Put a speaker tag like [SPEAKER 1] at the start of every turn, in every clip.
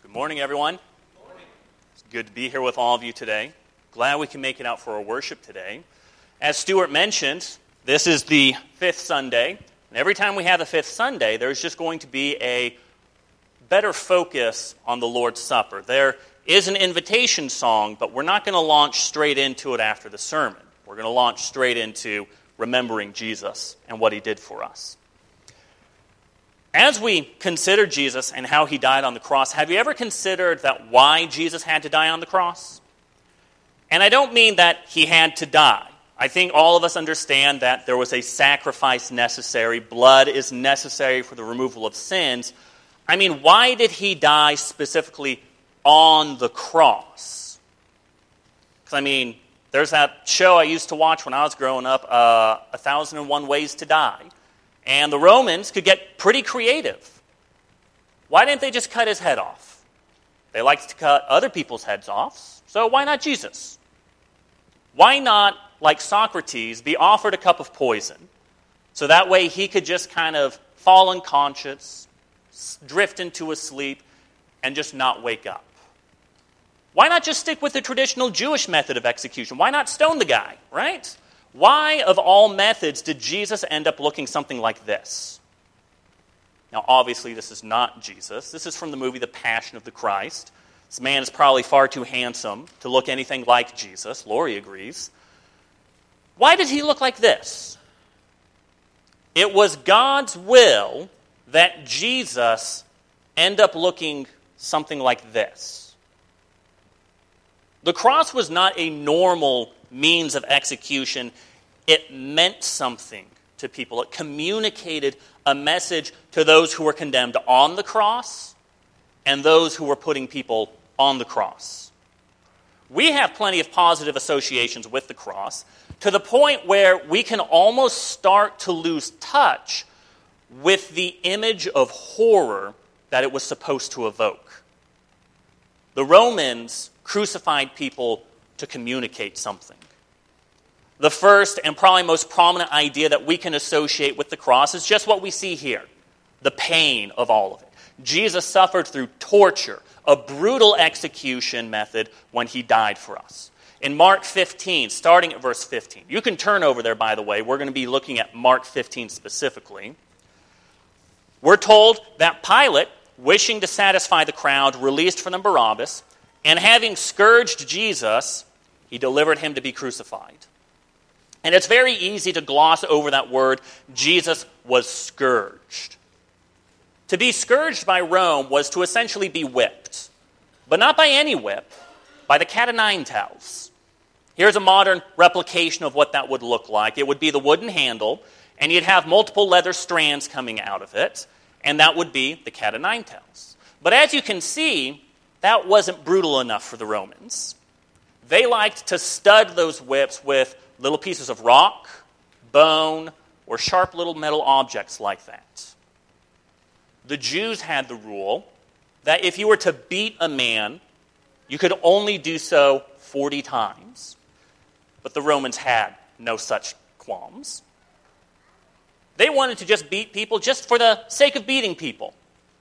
[SPEAKER 1] Good morning, everyone. Good morning. It's good to be here with all of you today. Glad we can make it out for our worship today. As Stuart mentioned, this is the fifth Sunday, and every time we have the fifth Sunday, there's just going to be a better focus on the Lord's Supper. There is an invitation song, but we're not going to launch straight into it after the sermon. We're going to launch straight into remembering Jesus and what he did for us. As we consider Jesus and how he died on the cross, have you ever considered that why Jesus had to die on the cross? And I don't mean that he had to die. I think all of us understand that there was a sacrifice necessary. Blood is necessary for the removal of sins. I mean, why did he die specifically on the cross? Because, I mean, there's that show I used to watch when I was growing up, 1001 Ways to Die. And the Romans could get pretty creative. Why didn't they just cut his head off? They liked to cut other people's heads off, so why not Jesus? Why not, like Socrates, be offered a cup of poison, so that way he could just kind of fall unconscious, drift into a sleep, and just not wake up? Why not just stick with the traditional Jewish method of execution? Why not stone the guy, right? Why, of all methods, did Jesus end up looking something like this? Now, obviously, this is not Jesus. This is from the movie The Passion of the Christ. This man is probably far too handsome to look anything like Jesus. Laurie agrees. Why did he look like this? It was God's will that Jesus end up looking something like this. The cross was not a normal means of execution. It meant something to people. It communicated a message to those who were condemned on the cross and those who were putting people on the cross. We have plenty of positive associations with the cross, to the point where we can almost start to lose touch with the image of horror that it was supposed to evoke. The Romans crucified people to communicate something. The first and probably most prominent idea that we can associate with the cross is just what we see here, the pain of all of it. Jesus suffered through torture, a brutal execution method when he died for us. In Mark 15, starting at verse 15, you can turn over there, by the way. We're going to be looking at Mark 15 specifically. We're told that Pilate, wishing to satisfy the crowd, released for them Barabbas, and having scourged Jesus, he delivered him to be crucified. And it's very easy to gloss over that word. Jesus was scourged. To be scourged by Rome was to essentially be whipped. But not by any whip, by the cat o' nine tails. Here's a modern replication of what that would look like. It would be the wooden handle, and you'd have multiple leather strands coming out of it, and that would be the cat o' nine tails. But as you can see, that wasn't brutal enough for the Romans. They liked to stud those whips with little pieces of rock, bone, or sharp little metal objects like that. The Jews had the rule that if you were to beat a man, you could only do so 40 times. But the Romans had no such qualms. They wanted to just beat people just for the sake of beating people.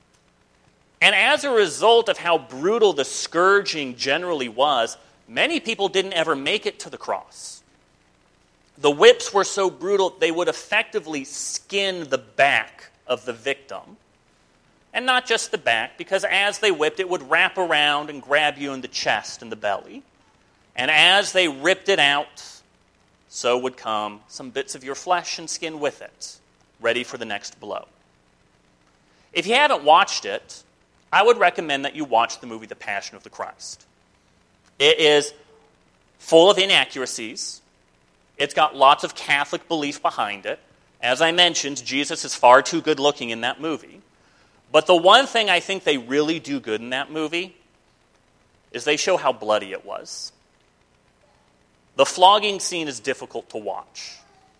[SPEAKER 1] And as a result of how brutal the scourging generally was, many people didn't ever make it to the cross. The whips were so brutal, they would effectively skin the back of the victim. And not just the back, because as they whipped, it would wrap around and grab you in the chest and the belly. And as they ripped it out, so would come some bits of your flesh and skin with it, ready for the next blow. If you haven't watched it, I would recommend that you watch the movie The Passion of the Christ. It is full of inaccuracies. It's got lots of Catholic belief behind it. As I mentioned, Jesus is far too good looking in that movie. But the one thing I think they really do good in that movie is they show how bloody it was. The flogging scene is difficult to watch.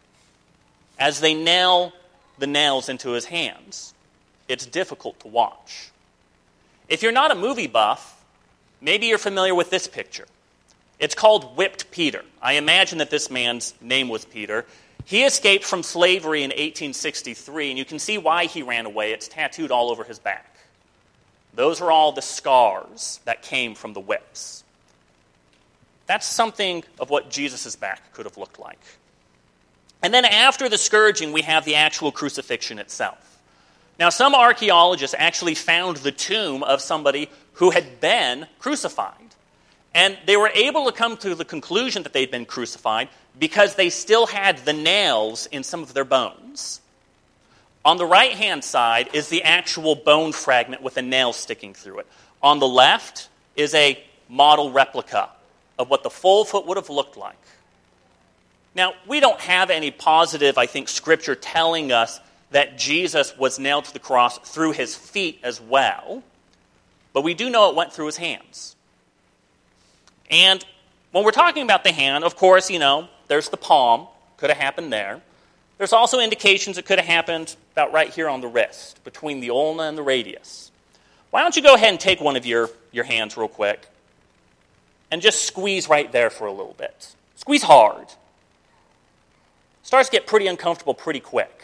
[SPEAKER 1] As they nail the nails into his hands, it's difficult to watch. If you're not a movie buff, maybe you're familiar with this picture. It's called Whipped Peter. I imagine that this man's name was Peter. He escaped from slavery in 1863, and you can see why he ran away. It's tattooed all over his back. Those are all the scars that came from the whips. That's something of what Jesus' back could have looked like. And then after the scourging, we have the actual crucifixion itself. Now, some archaeologists actually found the tomb of somebody who had been crucified. And they were able to come to the conclusion that they'd been crucified because they still had the nails in some of their bones. On the right-hand side is the actual bone fragment with a nail sticking through it. On the left is a model replica of what the full foot would have looked like. Now, we don't have any positive, I think, scripture telling us that Jesus was nailed to the cross through his feet as well, but we do know it went through his hands. And when we're talking about the hand, of course, there's the palm. Could have happened there. There's also indications it could have happened about right here on the wrist, between the ulna and the radius. Why don't you go ahead and take one of your hands real quick and just squeeze right there for a little bit. Squeeze hard. Starts to get pretty uncomfortable pretty quick.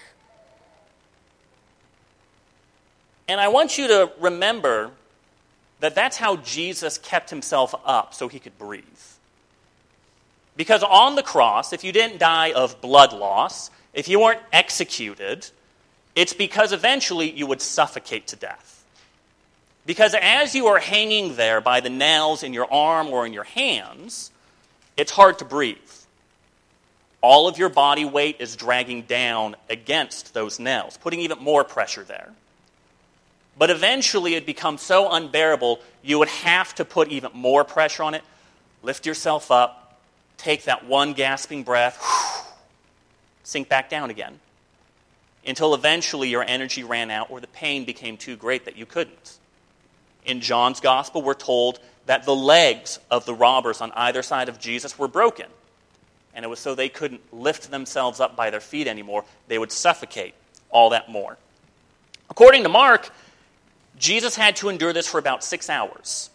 [SPEAKER 1] And I want you to remember that that's how Jesus kept himself up so he could breathe. Because on the cross, if you didn't die of blood loss, if you weren't executed, it's because eventually you would suffocate to death. Because as you are hanging there by the nails in your arm or in your hands, it's hard to breathe. All of your body weight is dragging down against those nails, putting even more pressure there. But eventually it becomes so unbearable, you would have to put even more pressure on it, lift yourself up, take that one gasping breath, sink back down again, until eventually your energy ran out or the pain became too great that you couldn't. In John's gospel, we're told that the legs of the robbers on either side of Jesus were broken. And it was so they couldn't lift themselves up by their feet anymore. They would suffocate all that more. According to Mark, Jesus had to endure this for about 6 hours.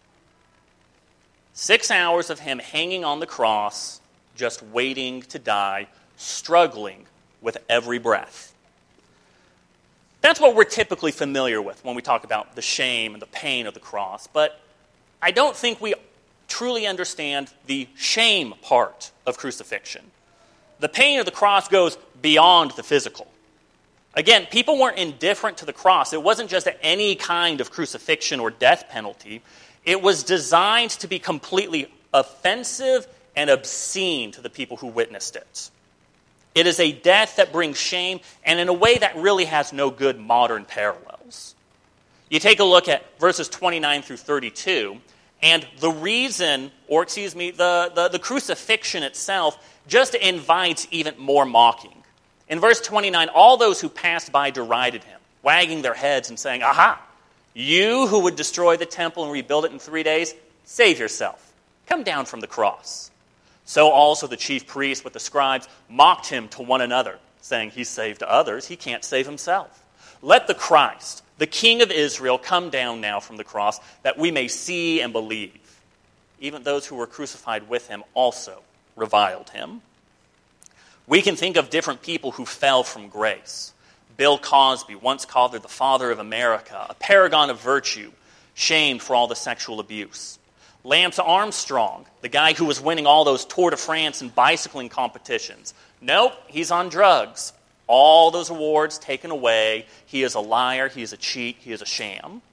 [SPEAKER 1] 6 hours of him hanging on the cross, just waiting to die, struggling with every breath. That's what we're typically familiar with when we talk about the shame and the pain of the cross. But I don't think we truly understand the shame part of crucifixion. The pain of the cross goes beyond the physical. Again, people weren't indifferent to the cross. It wasn't just any kind of crucifixion or death penalty. It was designed to be completely offensive and obscene to the people who witnessed it. It is a death that brings shame, and in a way that really has no good modern parallels. You take a look at verses 29 through 32, and the crucifixion itself just invites even more mocking. In verse 29, all those who passed by derided him, wagging their heads and saying, "Aha, you who would destroy the temple and rebuild it in 3 days, save yourself. Come down from the cross." So also the chief priests with the scribes mocked him to one another, saying, "He saved others, he can't save himself. Let the Christ, the King of Israel, come down now from the cross, that we may see and believe." Even those who were crucified with him also reviled him. We can think of different people who fell from grace. Bill Cosby, once called the father of America, a paragon of virtue, shamed for all the sexual abuse. Lance Armstrong, the guy who was winning all those Tour de France and bicycling competitions. Nope, he's on drugs. All those awards taken away. He is a liar, he is a cheat, he is a sham.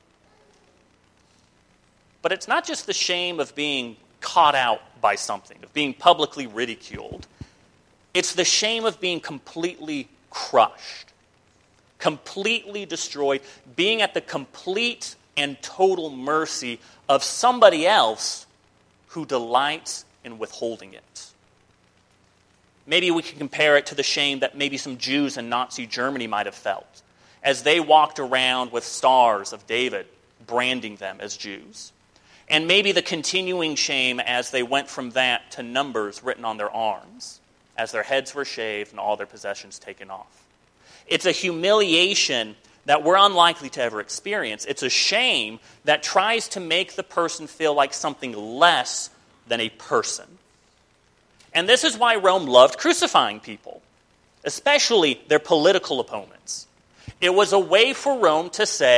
[SPEAKER 1] But it's not just the shame of being caught out by something, of being publicly ridiculed. It's the shame of being completely crushed, completely destroyed, being at the complete and total mercy of somebody else who delights in withholding it. Maybe we can compare it to the shame that maybe some Jews in Nazi Germany might have felt as they walked around with stars of David branding them as Jews. And maybe the continuing shame as they went from that to numbers written on their arms, as their heads were shaved and all their possessions taken off. It's a humiliation that we're unlikely to ever experience. It's a shame that tries to make the person feel like something less than a person. And this is why Rome loved crucifying people, especially their political opponents. It was a way for Rome to say,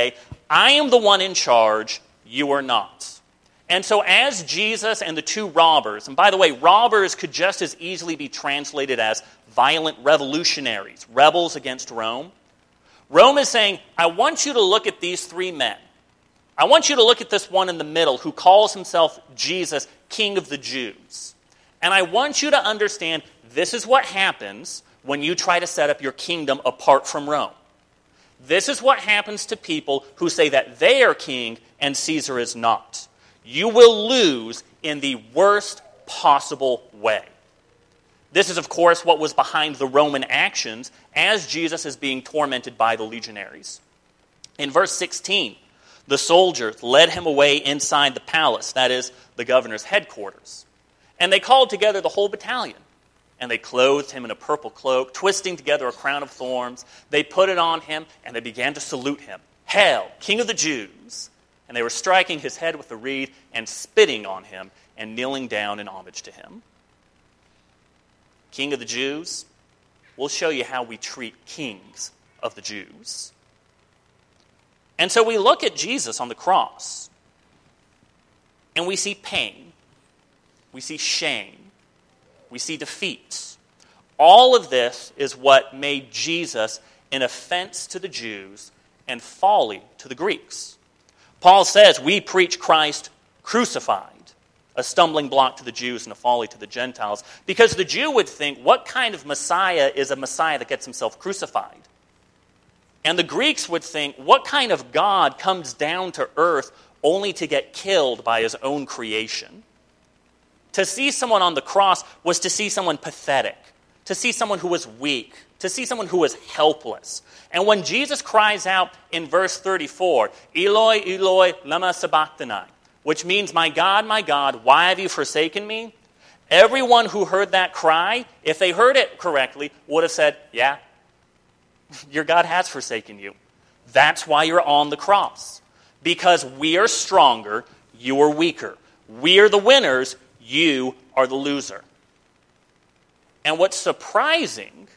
[SPEAKER 1] I am the one in charge, you are not. And so as Jesus and the two robbers, and by the way, robbers could just as easily be translated as violent revolutionaries, rebels against Rome. Rome is saying, I want you to look at these three men. I want you to look at this one in the middle who calls himself Jesus, King of the Jews. And I want you to understand this is what happens when you try to set up your kingdom apart from Rome. This is what happens to people who say that they are king and Caesar is not. You will lose in the worst possible way. This is, of course, what was behind the Roman actions as Jesus is being tormented by the legionaries. In verse 16, the soldiers led him away inside the palace, that is, the governor's headquarters. And they called together the whole battalion. And they clothed him in a purple cloak, twisting together a crown of thorns. They put it on him, and they began to salute him. Hail, King of the Jews! And they were striking his head with a reed and spitting on him and kneeling down in homage to him. King of the Jews, we'll show you how we treat kings of the Jews. And so we look at Jesus on the cross, and we see pain, we see shame, we see defeat. All of this is what made Jesus an offense to the Jews and folly to the Greeks. Paul says we preach Christ crucified, a stumbling block to the Jews and a folly to the Gentiles, because the Jew would think, what kind of Messiah is a Messiah that gets himself crucified? And the Greeks would think, what kind of God comes down to earth only to get killed by his own creation? To see someone on the cross was to see someone pathetic, to see someone who was weak, to see someone who was helpless. And when Jesus cries out in verse 34, Eloi, Eloi, lama sabachthani, which means, my God, why have you forsaken me? Everyone who heard that cry, if they heard it correctly, would have said, yeah, your God has forsaken you. That's why you're on the cross. Because we are stronger, you are weaker. We are the winners, you are the loser. And what's surprising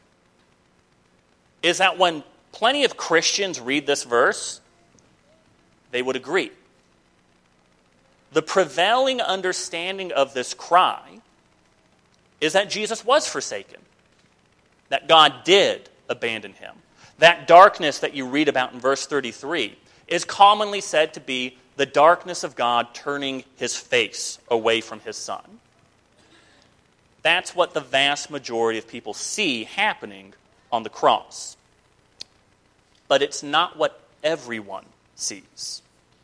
[SPEAKER 1] is that when plenty of Christians read this verse, they would agree. The prevailing understanding of this cry is that Jesus was forsaken, that God did abandon him. That darkness that you read about in verse 33 is commonly said to be the darkness of God turning his face away from his Son. That's what the vast majority of people see happening on the cross. But it's not what everyone sees.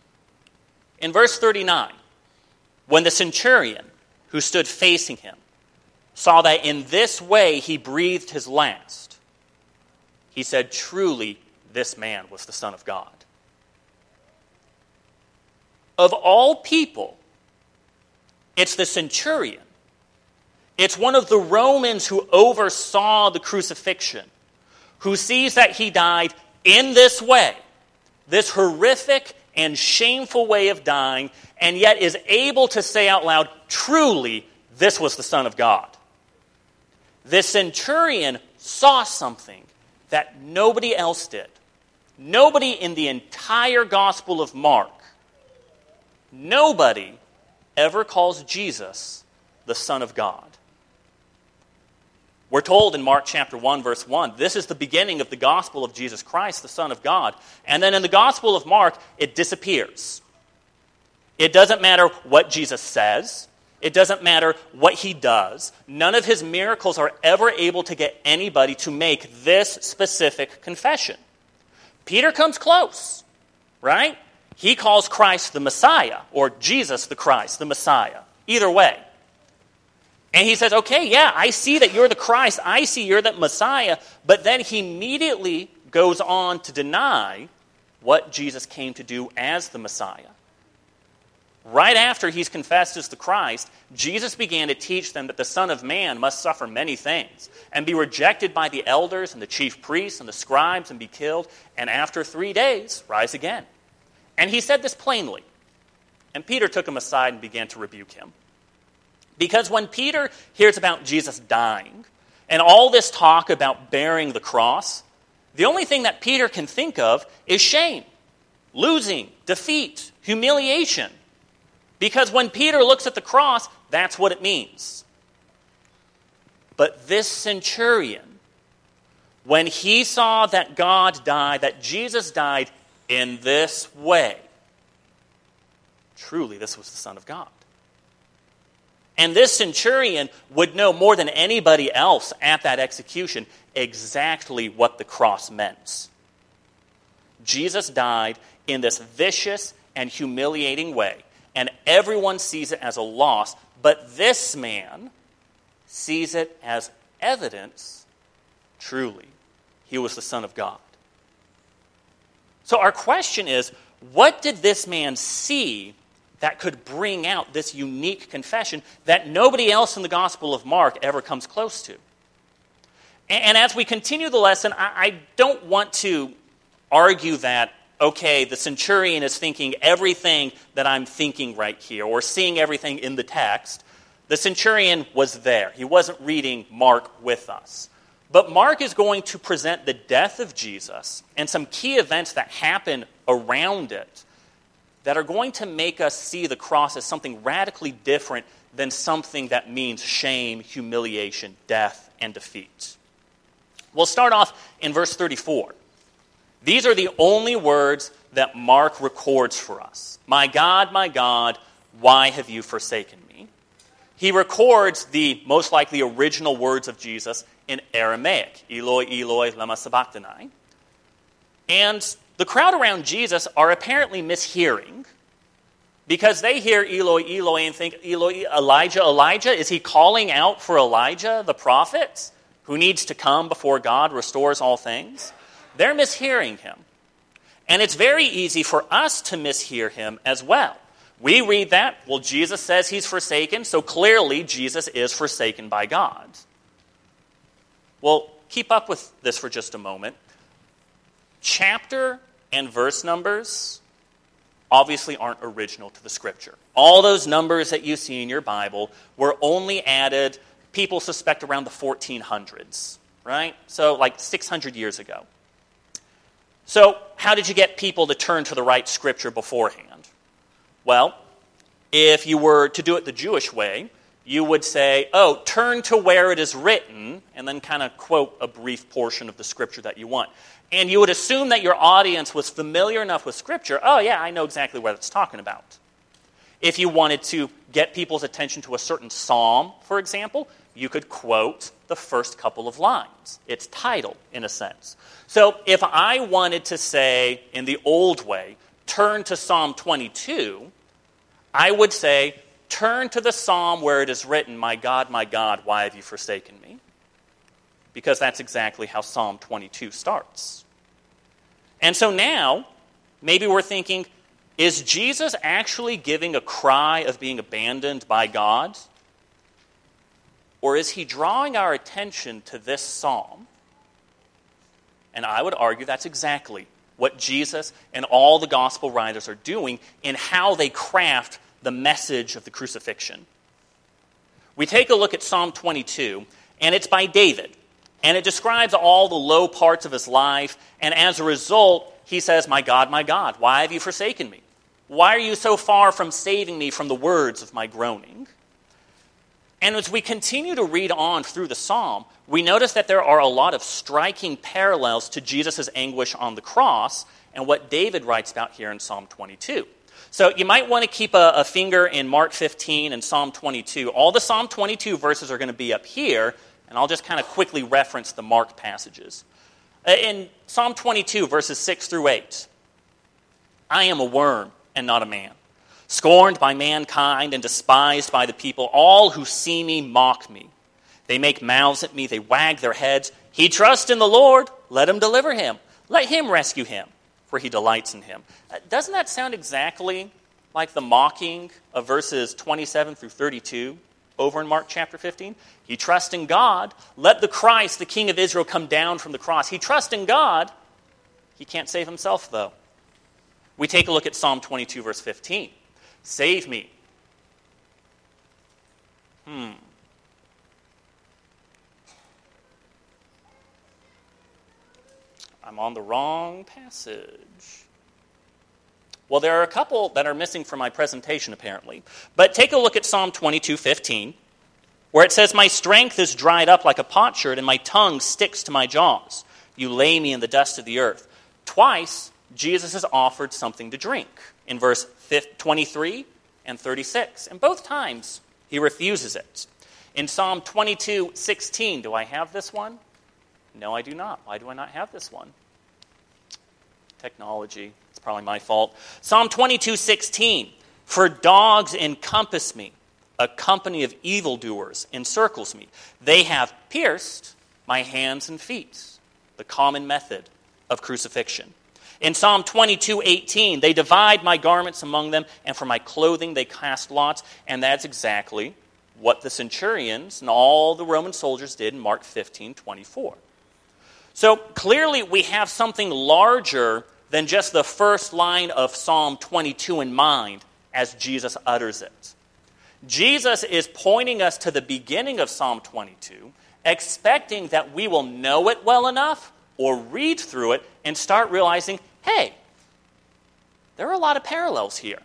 [SPEAKER 1] In verse 39, when the centurion who stood facing him saw that in this way he breathed his last, he said, truly, this man was the Son of God. Of all people, it's the centurion. It's one of the Romans who oversaw the crucifixion, who sees that he died in this way, this horrific and shameful way of dying, and yet is able to say out loud, truly, this was the Son of God. This centurion saw something that nobody else did. Nobody in the entire Gospel of Mark, nobody ever calls Jesus the Son of God. We're told in Mark chapter 1, verse 1, this is the beginning of the gospel of Jesus Christ, the Son of God. And then in the Gospel of Mark, it disappears. It doesn't matter what Jesus says. It doesn't matter what he does. None of his miracles are ever able to get anybody to make this specific confession. Peter comes close, right? He calls Christ the Messiah, or Jesus the Christ, the Messiah. Either way. And he says, okay, yeah, I see that you're the Christ. I see you're the Messiah. But then he immediately goes on to deny what Jesus came to do as the Messiah. Right after he's confessed as the Christ, Jesus began to teach them that the Son of Man must suffer many things and be rejected by the elders and the chief priests and the scribes and be killed, and after 3 days, rise again. And he said this plainly. And Peter took him aside and began to rebuke him. Because when Peter hears about Jesus dying and all this talk about bearing the cross, the only thing that Peter can think of is shame. losing, defeat, humiliation. Because when Peter looks at the cross, that's what it means. But this centurion, when he saw that God died, that Jesus died in this way, truly this was the Son of God. And this centurion would know more than anybody else at that execution exactly what the cross meant. Jesus died in this vicious and humiliating way, and everyone sees it as a loss, but this man sees it as evidence, truly, he was the Son of God. So our question is, what did this man see that could bring out this unique confession that nobody else in the Gospel of Mark ever comes close to? And as we continue the lesson, I don't want to argue that, okay, the centurion is thinking everything that I'm thinking right here, or seeing everything in the text. The centurion was there. He wasn't reading Mark with us. But Mark is going to present the death of Jesus and some key events that happen around it that are going to make us see the cross as something radically different than something that means shame, humiliation, death, and defeat. We'll start off in verse 34. These are the only words that Mark records for us. My God, why have you forsaken me? He records the most likely original words of Jesus in Aramaic. Eloi, Eloi, lama sabachthani. And the crowd around Jesus are apparently mishearing because they hear Eloi, Eloi and think, Eloi, Elijah, Elijah? Is he calling out for Elijah, the prophet, who needs to come before God restores all things? They're mishearing him. And it's very easy for us to mishear him as well. We read that, well, Jesus says he's forsaken, so clearly Jesus is forsaken by God. Well, keep up with this for just a moment. Chapter and verse numbers obviously aren't original to the Scripture. All those numbers that you see in your Bible were only added, people suspect, around the 1400s, right? So like 600 years ago. So how did you get people to turn to the right Scripture beforehand? Well, if you were to do it the Jewish way, you would say, oh, turn to where it is written, and then kind of quote a brief portion of the Scripture that you want. And you would assume that your audience was familiar enough with Scripture, oh yeah, I know exactly what it's talking about. If you wanted to get people's attention to a certain psalm, for example, you could quote the first couple of lines. Its title, in a sense. So if I wanted to say, in the old way, turn to Psalm 22, I would say, turn to the psalm where it is written, my God, why have you forsaken me? Because that's exactly how Psalm 22 starts. And so now, maybe we're thinking, is Jesus actually giving a cry of being abandoned by God? Or is he drawing our attention to this psalm? And I would argue that's exactly what Jesus and all the gospel writers are doing in how they craft the message of the crucifixion. We take a look at Psalm 22, and it's by David. And it describes all the low parts of his life, and as a result, he says, my God, why have you forsaken me? Why are you so far from saving me from the words of my groaning? And as we continue to read on through the psalm, we notice that there are a lot of striking parallels to Jesus' anguish on the cross and what David writes about here in Psalm 22. So you might want to keep a finger in Mark 15 and Psalm 22. All the Psalm 22 verses are going to be up here, and I'll just kind of quickly reference the Mark passages. In Psalm 22, verses 6 through 8, I am a worm and not a man, scorned by mankind and despised by the people. All who see me mock me. They make mouths at me, they wag their heads. He trusts in the Lord, let him deliver him. Let him rescue him, for he delights in him. Doesn't that sound exactly like the mocking of verses 27 through 32 over in Mark chapter 15? He trusts in God. Let the Christ, the King of Israel, come down from the cross. He trusts in God. He can't save himself, though. We take a look at Psalm 22, verse 15. Save me. I'm on the wrong passage. Well, there are a couple that are missing from my presentation, apparently. But take a look at Psalm 22:15, where it says, "My strength is dried up like a potsherd, and my tongue sticks to my jaws. You lay me in the dust of the earth." Twice, Jesus is offered something to drink, in verse 23 and 36. And both times, he refuses it. In Psalm 22:16, do I have this one? No, I do not. Why do I not have this one? Technology. It's probably my fault. Psalm 22:16, "For dogs encompass me, a company of evildoers encircles me. They have pierced my hands and feet," the common method of crucifixion. In Psalm 22:18, "They divide my garments among them, and for my clothing they cast lots." And that's exactly what the centurions and all the Roman soldiers did in Mark 15:24. So clearly we have something larger than just the first line of Psalm 22 in mind as Jesus utters it. Jesus is pointing us to the beginning of Psalm 22, expecting that we will know it well enough or read through it and start realizing, hey, there are a lot of parallels here.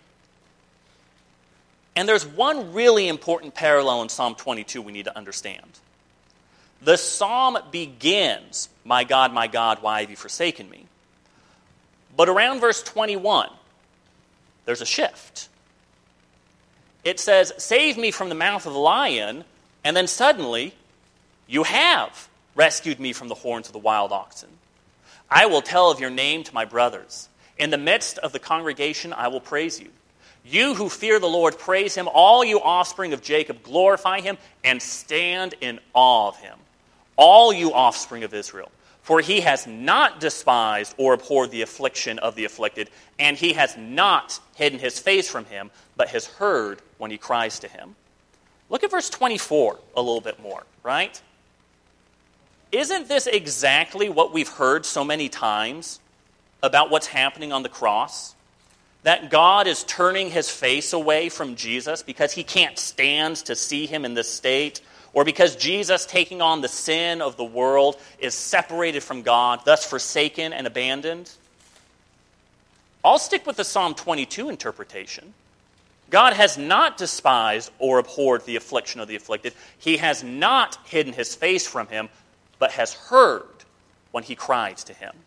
[SPEAKER 1] And there's one really important parallel in Psalm 22 we need to understand. The psalm begins, my God, why have you forsaken me?" But around verse 21, there's a shift. It says, "Save me from the mouth of the lion," and then suddenly, "You have rescued me from the horns of the wild oxen. I will tell of your name to my brothers. In the midst of the congregation, I will praise you. You who fear the Lord, praise him. All you offspring of Jacob, glorify him and stand in awe of him. All you offspring of Israel. For he has not despised or abhorred the affliction of the afflicted, and he has not hidden his face from him, but has heard when he cries to him." Look at verse 24 a little bit more, right? Isn't this exactly what we've heard so many times about what's happening on the cross? That God is turning his face away from Jesus because he can't stand to see him in this state, or because Jesus, taking on the sin of the world, is separated from God, thus forsaken and abandoned? I'll stick with the Psalm 22 interpretation. God has not despised or abhorred the affliction of the afflicted. He has not hidden his face from him, but has heard when he cries to him.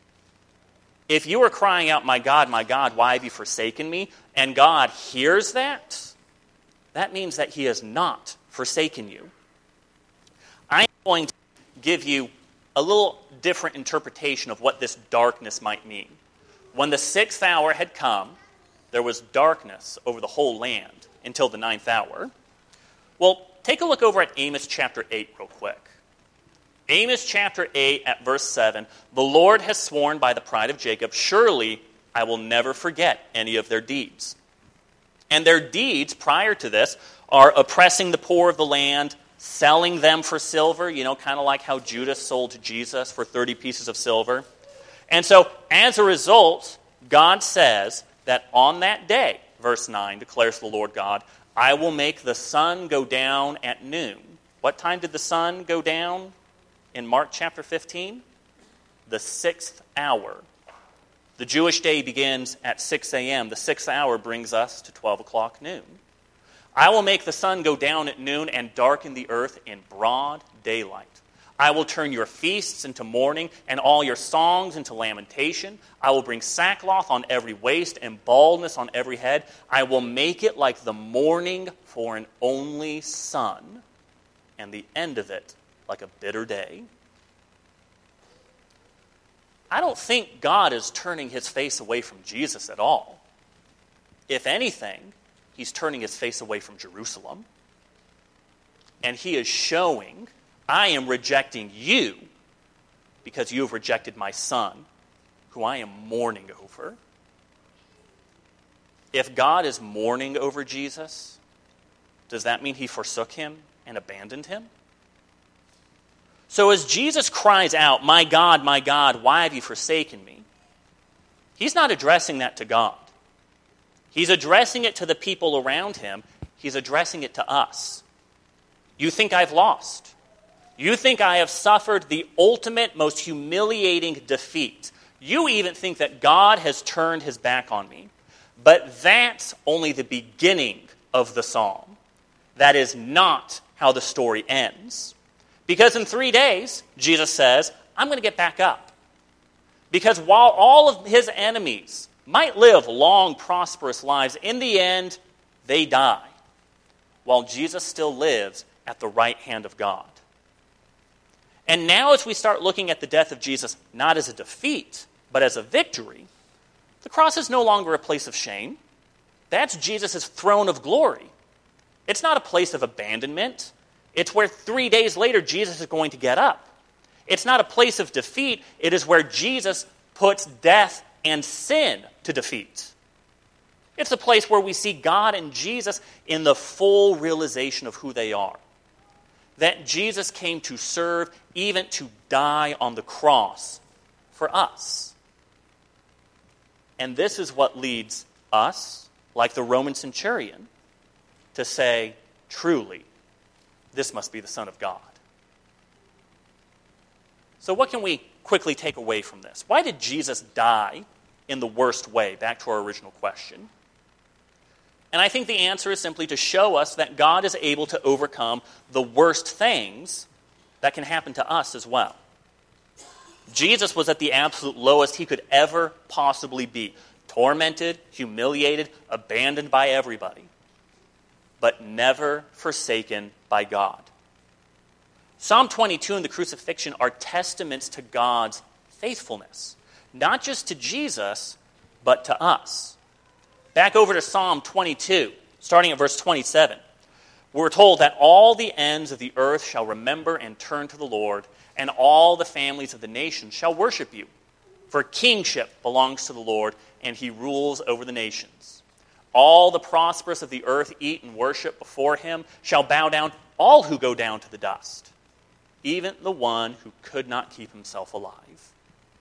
[SPEAKER 1] If you are crying out, my God, why have you forsaken me?" and God hears that, that means that he has not forsaken you. I'm going to give you a little different interpretation of what this darkness might mean. When the 6th hour had come, there was darkness over the whole land until the 9th hour. Well, take a look over at Amos chapter 8 real quick. Amos chapter 8 at verse 7, "The Lord has sworn by the pride of Jacob, surely I will never forget any of their deeds." And their deeds prior to this are oppressing the poor of the land, selling them for silver, kind of like how Judas sold Jesus for 30 pieces of silver. And so, as a result, God says that on that day, verse 9 declares the Lord God, "I will make the sun go down at noon." What time did the sun go down in Mark chapter 15? The 6th hour. The Jewish day begins at 6 a.m. The 6th hour brings us to 12 o'clock noon. "I will make the sun go down at noon and darken the earth in broad daylight. I will turn your feasts into mourning and all your songs into lamentation. I will bring sackcloth on every waist and baldness on every head. I will make it like the morning for an only son, and the end of it like a bitter day." I don't think God is turning his face away from Jesus at all. If anything, he's turning his face away from Jerusalem. And he is showing, I am rejecting you because you have rejected my son, who I am mourning over. If God is mourning over Jesus, does that mean he forsook him and abandoned him? So as Jesus cries out, my God, why have you forsaken me?" He's not addressing that to God. He's addressing it to the people around him. He's addressing it to us. You think I've lost. You think I have suffered the ultimate, most humiliating defeat. You even think that God has turned his back on me. But that's only the beginning of the psalm. That is not how the story ends. Because in 3 days, Jesus says, I'm going to get back up. Because while all of his enemies might live long, prosperous lives, in the end, they die, while Jesus still lives at the right hand of God. And now as we start looking at the death of Jesus, not as a defeat, but as a victory, the cross is no longer a place of shame. That's Jesus' throne of glory. It's not a place of abandonment. It's where 3 days later Jesus is going to get up. It's not a place of defeat. It is where Jesus puts death and sin to defeat. It's a place where we see God and Jesus in the full realization of who they are. That Jesus came to serve, even to die on the cross for us. And this is what leads us, like the Roman centurion, to say, truly, this must be the Son of God. So what can we quickly take away from this? Why did Jesus die in the worst way? Back to our original question. And I think the answer is simply to show us that God is able to overcome the worst things that can happen to us as well. Jesus was at the absolute lowest he could ever possibly be. Tormented, humiliated, abandoned by everybody. But never forsaken by God. Psalm 22 and the crucifixion are testaments to God's faithfulness. Not just to Jesus, but to us. Back over to Psalm 22, starting at verse 27. We're told that all the ends of the earth shall remember and turn to the Lord, and all the families of the nations shall worship you. For kingship belongs to the Lord, and he rules over the nations. All the prosperous of the earth eat and worship before him, shall bow down all who go down to the dust, even the one who could not keep himself alive.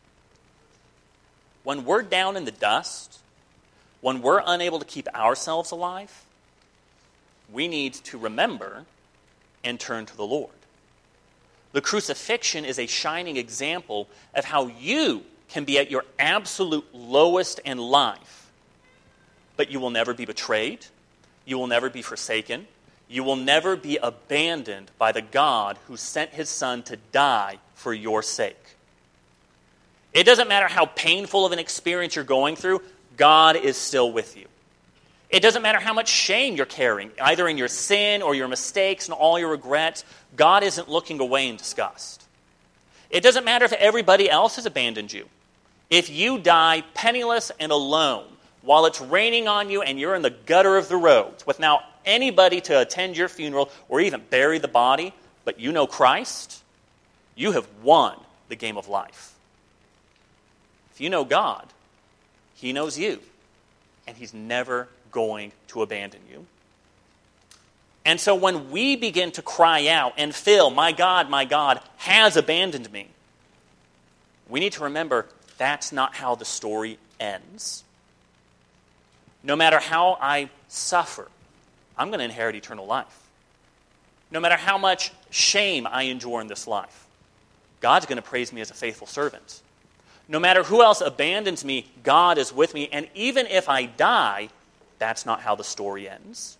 [SPEAKER 1] When we're down in the dust, when we're unable to keep ourselves alive, we need to remember and turn to the Lord. The crucifixion is a shining example of how you can be at your absolute lowest in life, but you will never be betrayed, you will never be forsaken, you will never be abandoned by the God who sent his Son to die for your sake. It doesn't matter how painful of an experience you're going through, God is still with you. It doesn't matter how much shame you're carrying, either in your sin or your mistakes and all your regrets, God isn't looking away in disgust. It doesn't matter if everybody else has abandoned you. If you die penniless and alone, while it's raining on you and you're in the gutter of the roads, with now anybody to attend your funeral or even bury the body, but you know Christ, you have won the game of life. If you know God, he knows you, and he's never going to abandon you. And so when we begin to cry out and feel, my God has abandoned me, we need to remember that's not how the story ends. No matter how I suffer, I'm going to inherit eternal life. No matter how much shame I endure in this life, God's going to praise me as a faithful servant. No matter who else abandons me, God is with me. And even if I die, that's not how the story ends.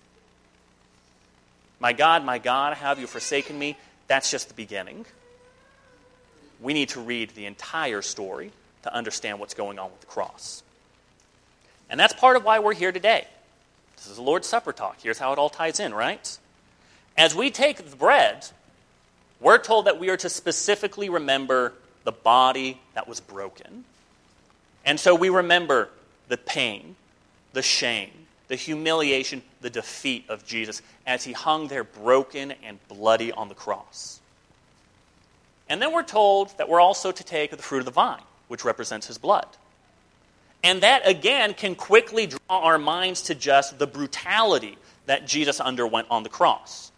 [SPEAKER 1] My God, have you forsaken me? That's just the beginning. We need to read the entire story to understand what's going on with the cross. And that's part of why we're here today. This is the Lord's Supper talk. Here's how it all ties in, right? As we take the bread, we're told that we are to specifically remember the body that was broken. And so we remember the pain, the shame, the humiliation, the defeat of Jesus as he hung there broken and bloody on the cross. And then we're told that we're also to take the fruit of the vine, which represents his blood. And that, again, can quickly draw our minds to just the brutality that Jesus underwent on the cross.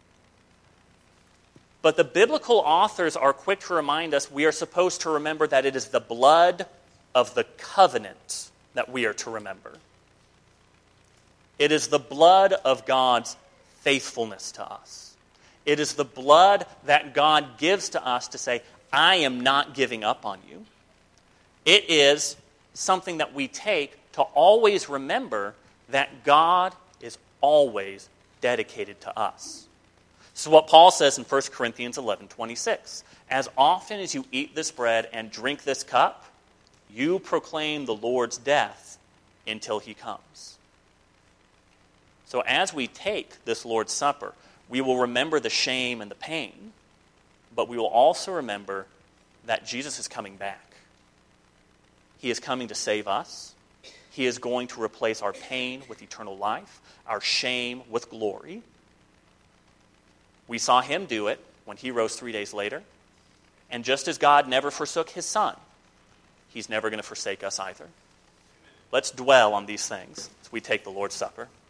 [SPEAKER 1] But the biblical authors are quick to remind us we are supposed to remember that it is the blood of the covenant that we are to remember. It is the blood of God's faithfulness to us. It is the blood that God gives to us to say, I am not giving up on you. It is something that we take to always remember that God is always dedicated to us. This is what Paul says in 1 Corinthians 11:26. As often as you eat this bread and drink this cup, you proclaim the Lord's death until he comes. So as we take this Lord's Supper, we will remember the shame and the pain, but we will also remember that Jesus is coming back. He is coming to save us. He is going to replace our pain with eternal life, our shame with glory. We saw him do it when he rose 3 days later. And just as God never forsook his Son, he's never going to forsake us either. Let's dwell on these things as we take the Lord's Supper.